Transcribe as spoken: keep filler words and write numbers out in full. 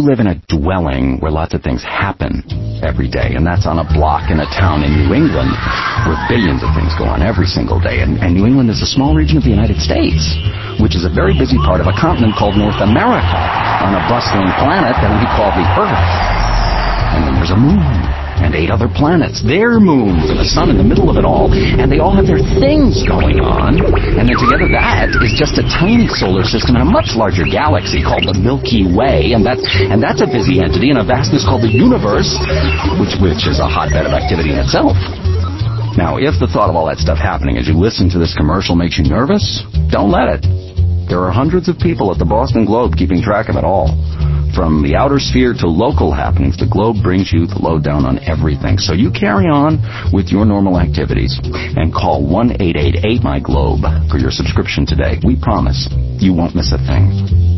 live in a dwelling where lots of things happen every day, and that's on a block in a town in New England where billions of things go on every single day. And, and New England is a small region of the United States, which is a very busy part of a continent called North America on a bustling planet that we call the Earth. And then there's a moon and eight other planets, their moons, and the sun in the middle of it all, and they all have their things going on, and then together that is just a tiny solar system in a much larger galaxy called the Milky Way, and that's, and that's a busy entity in a vastness called the universe, which, which is a hotbed of activity in itself. Now, if the thought of all that stuff happening as you listen to this commercial makes you nervous, don't let it. There are hundreds of people at the Boston Globe keeping track of it all. From the outer sphere to local happenings, the Globe brings you the lowdown on everything. So you carry on with your normal activities and call one eight eight eight my globe for your subscription today. We promise you won't miss a thing.